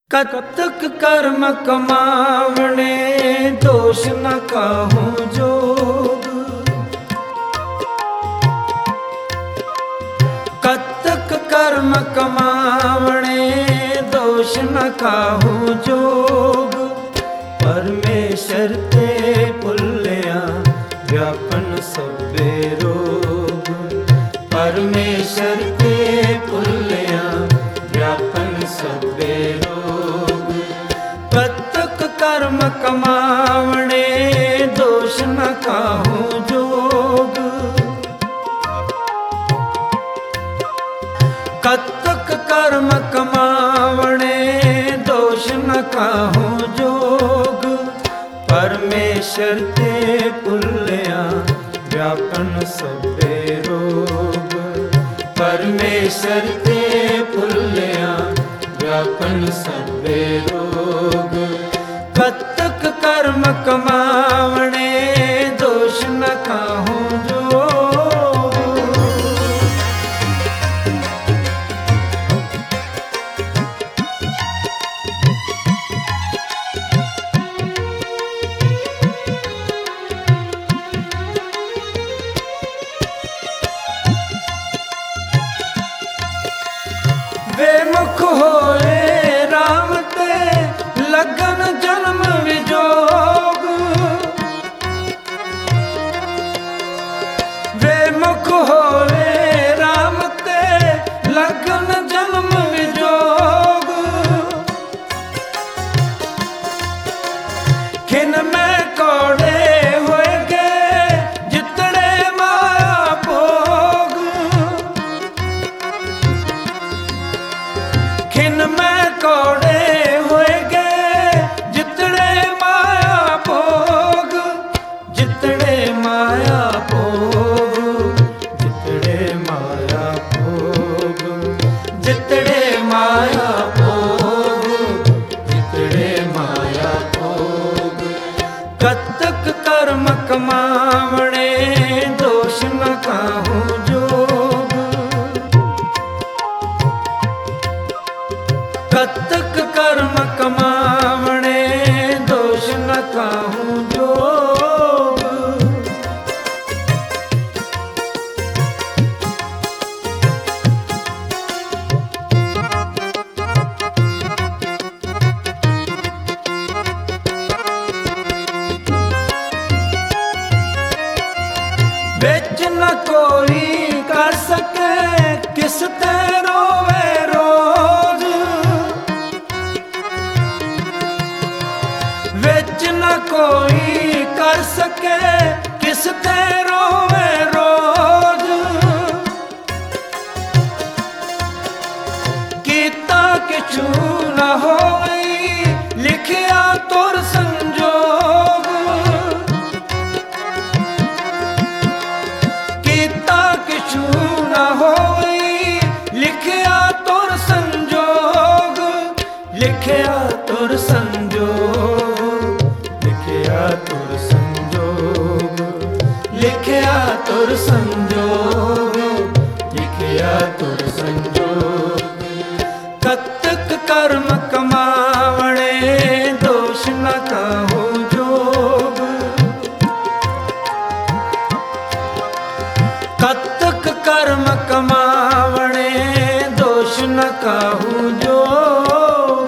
कतक कर्म कमावणे दोष न काहूँ जोग। कतक कर्म कमावणे दोष न काहूँ जोग। परमेश्वर ते भुलिया व्यापन सबे रोग। परमेश्वर ते भुलिया व्यापन सबे रोग। कतक कर्म कमावणे दोष न काहूँ जोग। कतक कर्म कमावणे दोष न काहूँ जोग। परमेश्वर ते भुलिया व्यापन सबे रोग। परमेश्वर ते भुलिया व्यापन सबे रोग। कतक कर्म कमावणे दोष न काहूँ जोग। बेमुख होए राम ते लगन जन्म विजोग। बेमुख होए राम ते लगन जन्म विजोग। खिन में कौड़े होए गए जितने माया भोग। खिन में कौड़े होए गए जितने माया भोग। जितने माया भोग। जितने माया भोग। जितने माया भोग। जितने माया भोग। कतक कर्म कमावणे दोष न काहूँ जोग। कतक कर्म कमावणे दोष न काहूँ जोग। बिच न कोई कर सके किस ते रोवे रोज। बिच न कोई कर सके किस ते रोवे रोज। कीता किछू न होई लिखिया तुर संजोग। कीता किछू न होई लिखिया तुर संजोग। लिखिया तुर संजोग। लिखिया तुर संजोग। लिखिया तुर संजोग। लिखिया तुर संजोग। कतक कर्म कमावणे दोष न काहूँ जोग। कतक कर्म कमावणे दोष न काहूँ जोग।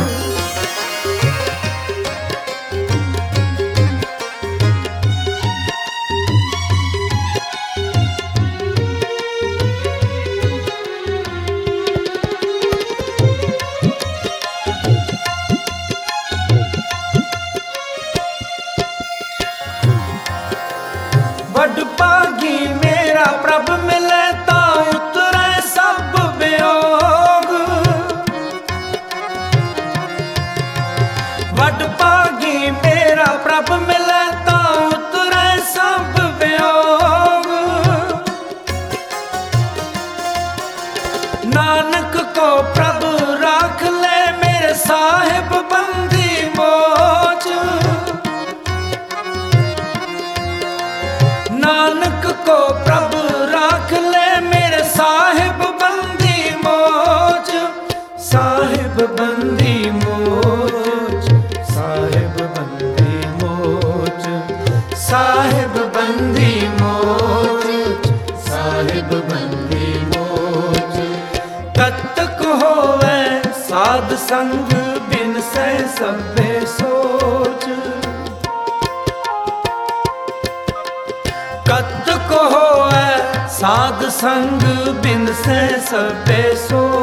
वड भागी मेरा प्रभ मिले ता उतरे सब वियोग। वड भागी मेरा प्रभ मिले ता उतरे सब वियोग। नानक को प्रभु राख ले मेरे साहिब बंदी मोच। नानक को प्रभु राख ले मेरे साहिब बंदी मोच। साहिब बंदी मोच, साहिब बंदी मोच, साहिब बंदी मोच, साहिब बंदी मोच। कतक होवे साध संग बिन सै सभे सोच, कतक होवे साध संग बिन सै सभे सोच।